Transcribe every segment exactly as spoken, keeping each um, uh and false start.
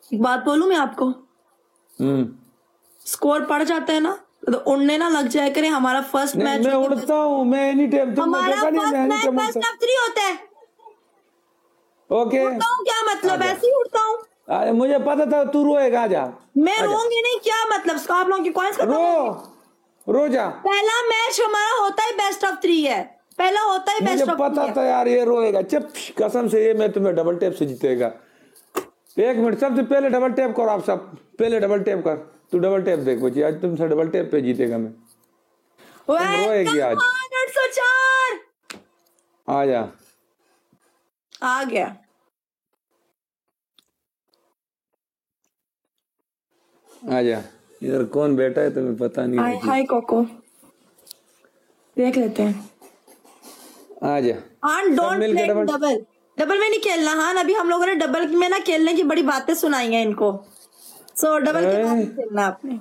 एक बात बोलूं मैं आपको, हम्म स्कोर पड़ जाता है ना तो उड़ने ना लग जाए करे। हमारा फर्स्ट नहीं मैच मैं उड़ता हूँ, मैं एनी टाइम, तुमने हमारा देखा नहीं फर्स्ट मैं एनी मैच टाइम बेस्ट उड़ता ऑफ थ्री होता है। हूँ। ओके उड़ता हूँ क्या मतलब, आजा। ऐसे ही उड़ता हूँ अरे मुझे पता था तू रोएगा, आजा मैं। आजा रोऊंगी नहीं क्या मतलब, आप लोगों की कॉइंस खत्म रो होंगे। रो जा। पहला मैच हमारा होता ही बेस्ट ऑफ थ्री है, पहला होता ही मुझे बेस्ट ऑफ थ्री पता है। था यार ये रोएगा, चुप कसम से, ये मैं तुम्हें डबल टैप से जीतेगा। एक मिनट, सबसे पहले डबल टैप करो आप सब, पहले डबल टैप कर, तू डबल टैप देख बच्ची, आज तुमसे डबल टैप पे जीतेगा मैं, तुम रोएगी आज। आठ सौ चार आ जा, आ गया। आ जा। इधर कौन बैठा है तुम्हें पता नहीं हाय होगी। हाय कोको, देख लेते हैं। आ जा, हाँ सब डोंट मिल प्ले के डबल डबल, डबल में नहीं खेलना। हाँ अभी हम लोगों ने डबल में ना खेलने की बड़ी बातें सुनाई हैं इनको, सो डबल के बाद नहीं खेलना आपने।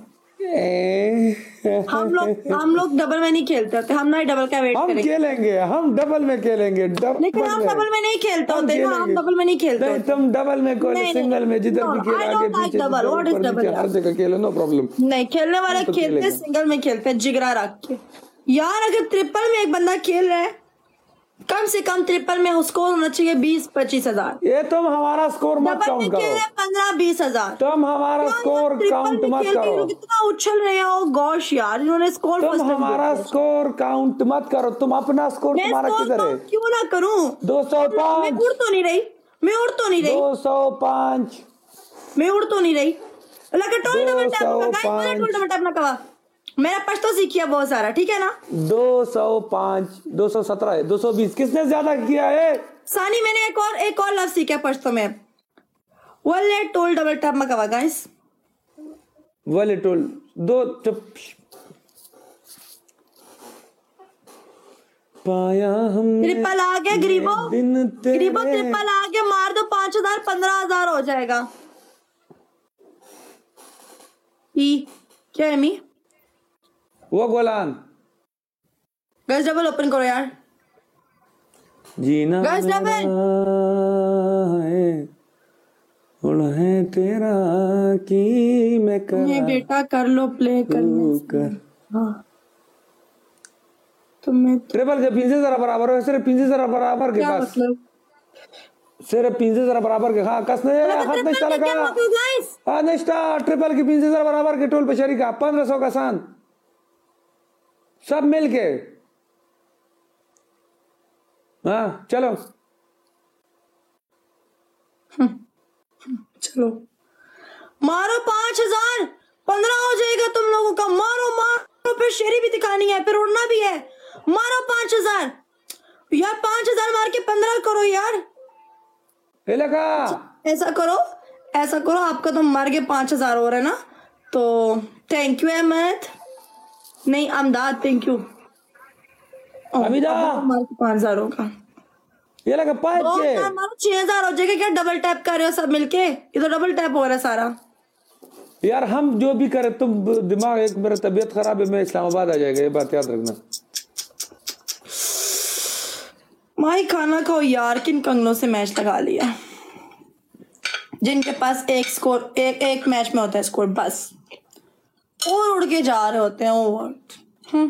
हम लोग हम लोग डबल में नहीं खेलते होते, हम ना डबल का वेट हम करेंगे। खेलेंगे, हम डबल में खेलेंगे, डबल लेकिन हम में डबल में नहीं खेलते हम होते ना, हम खेलेंगे। डबल में नहीं खेलते नहीं होते। तुम डबल में खेलो, नहीं, सिंगल में जिधर no, भी no, खेल, I आगे don't like पीछे double. जिधर What is ऊपर double नीचे हर यार? जगह खेलो, नो प्रॉब्लम। नहीं, खेलने वाले तो खेलते खेलेंगे। सिंगल में खेलते हैं जिगरा रख के। यार अगर ट्रिपल में एक बंदा खेल रहा है, कम से कम ट्रिपल में स्कोर होना चाहिए बीस पच्चीस हजार। ये तुम हमारा स्कोर मत डबल काउंट में करो, खेल रहे पंद्रह बीस हजार। तुम हमारा स्कोर काउंट मत करो, कितना उछल रहे हो गॉश यार, इन्होंने स्कोर तुम हमारा स्कोर काउंट मत करो, तुम अपना स्कोर, तुम्हारा किधर है? क्यों ना करूं? दो सौ मैं पाँच उड़ तो नहीं रही, मैं उड़ तो नहीं रही, दो सौ पाँच मैं उड़ तो नहीं रही। लगा टोल डबल दो टैप सौ का, गाइस मैंने टोल डबल टैप ना कहा, मेरा पश्तो सीखिया बहुत सारा, ठीक है ना? दो सौ पाँच दो सौ सत्रह है, दो सौ बीस किसने ज्यादा किया है? सानी मैंने एक और एक और लफ्ज सीखा पश्तो में, वले टोल डबल टैप में कहा गाइस, वले टोल दो चुप पाया हमने ट्रिपल आ गया गरीबो, दिन तेरे गरीबो ट्रिपल आ गया, मार दो पांच हजार पंद्रह हजार हो जाएगा। ई क्या है मी? वो गोलान गैस डबल ओपन करो यार, जीना गैस डबल है तेरा की मैं कर बेटा कर लो प्ले करने कर। हाँ तुम्हें ट्रिपल के पिंजे जरा बराबर है, सिर्फ पिंजे जरा बराबर के क्या पास, मतलब? सिर्फ पिंजे जरा बराबर के, हाँ कसने हाथ नहीं चलेगा, हाँ नहीं स्टार ट्रिपल की पिंजे जरा बराबर के टोल पे शरीका पंद्रह सौ का सान सब मिल के, हाँ चलो चलो मारो पांच हजार पंद्रह हो जाएगा तुम लोगों का, मारो मारो, फिर शेरी भी दिखानी है, फिर उड़ना भी है, मारो पांच हजार यार, पांच हजार मार के पंद्रह करो यार, लगा ऐसा करो ऐसा करो, आपका तो मर के पांच हजार हो रहा है ना, तो थैंक यू अहमद, नहीं अमदाद, थैंक यू अमीदा, मार के पांच हजार होगा, ये लगा पाइप के मारो छह हजार हो जाएगा। क्या डबल टैप कर रहे हो सब मिलके? ये तो डबल टैप हो रहा है सारा यार, हम जो भी करें, तुम दिमाग, एक मेरा तबीयत खराब है, मैं इस्लामाबाद आ जाएगा, ये बात याद रखना। माई खाना खाओ यार, किन कंगनों से मैच लगा लिया, जिनके पास एक स्कोर एक एक मैच में होता है स्कोर बस, और उड़ के जा रहे होते हैं ओवर। हम्म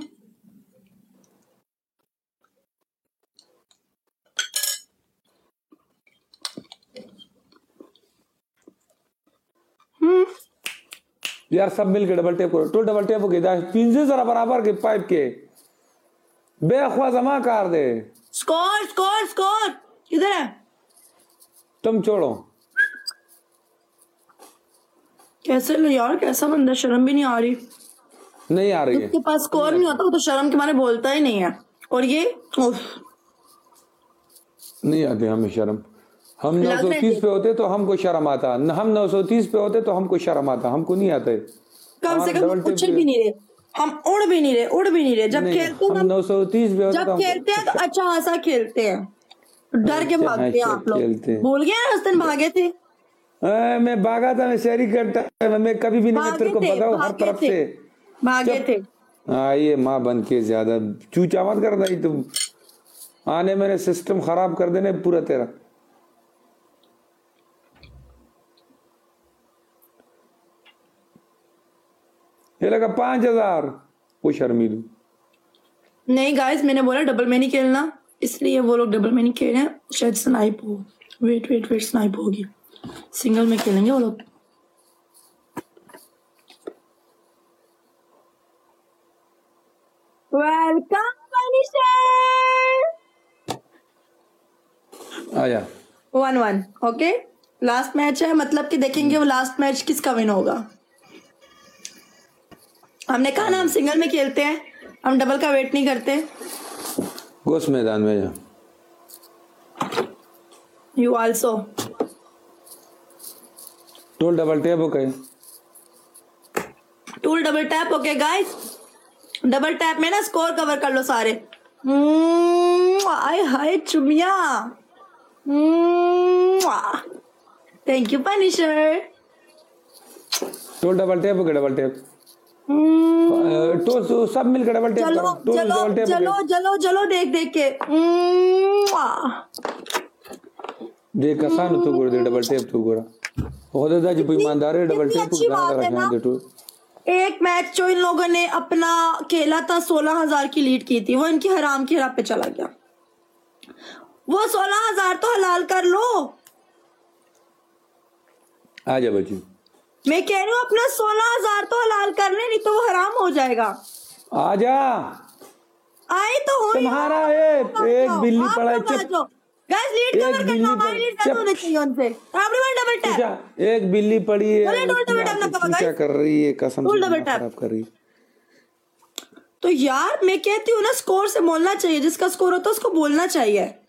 यार सब मिल के डबल टेप करो, टू डबल टेप हो गया, पिंजे जरा बराबर के पाइप के बेख्वा जमा कर दे, स्कोर स्कोर स्कोर किधर है? तुम छोड़ो, कैसे लो यार, कैसा बंदा, शर्म भी नहीं आ रही, नहीं आ रही है, जिसके पास स्कोर नहीं होता वो तो शर्म के मारे बोलता ही नहीं है, और ये उफ, नहीं आते हमें शर्म, हम नौ सौ तीस पे होते तो हमको शर्म आता, हम नौ सौ तीस पे होते तो हमको शर्म आता, हमको नहीं आता है, कम से कम उछल भी नहीं रहे, हम उड़ भी नहीं रहे उड़ भी नहीं रहे जब खेलते हैं, हम नौ सौ तीस पे होते जब खेलते हैं तो अच्छा खासा खेलते हैं, डर के भागते हैं आप लोग, भूल गए ना उस दिन भागे थे, आ, मैं भागा था, मैं शहरी करता, मैं कभी भी नहीं, तेरे को बताओ हर तरफ से भागे थे। हाँ ये माँ बन के ज्यादा चूचा मत कर रही तुम, आने मेरे सिस्टम खराब कर देने पूरा तेरा। ये लगा पांच हजार वो शर्मीलू। नहीं गाइस, मैंने बोला डबल में नहीं खेलना, इसलिए वो लोग डबल में नहीं खेल रहे हैं। शायद स्नाइप हो, वेट वेट वेट स्नाइप होगी, सिंगल में खेलेंगे वो लोग। वेलकम आया one one. Okay, last match है, मतलब कि देखेंगे वो लास्ट मैच किसका विन होगा। हमने कहा ना हम सिंगल में खेलते हैं, हम डबल का वेट नहीं करते। घुस मैदान में जा। You also tool double tap okay, tool double tap okay guys. Double tap में ना स्कोर कवर कर लो सारे। आय हाय चुमिया, thank you Punisher. Tool double tap okay, double tap तो, तो सब मिलकर डबल टैप चलो करो। चलो डबल टैप चलो चलो चलो देख देख के देख कसान तो गुड़ दे डबल टैप तो गुड़ा हो दे जब ईमानदार है डबल टैप अच्छी बात है ना। तो एक मैच जो इन लोगों ने अपना खेला था, सोलह हजार की लीड की थी, वो इनकी हराम की हरा पे चला गया। वो सोलह हजार तो हलाल कर लो। आ जा बच्ची, मैं कह रही हूँ अपना सोलह हजार तो हलाल कर ले, नहीं तो वो हराम हो जाएगा। आ जा। आए तो हो तुम्हारा ये एक बिल्ली पड़ा है चुप। गाइस लीड कवर करना, हमारी लीड ज्यादा होनी चाहिए उनसे। Everyone double tap. एक बिल्ली पड़ी है, बोले डबल डबल टैप ना कवर क्या गाइस, कर रही है कसम डबल से डबल टैप खराब कर रही। तो यार मैं कहती हूँ ना स्कोर से बोलना चाहिए, जिसका स्कोर होता है उसको बोलना चाहिए।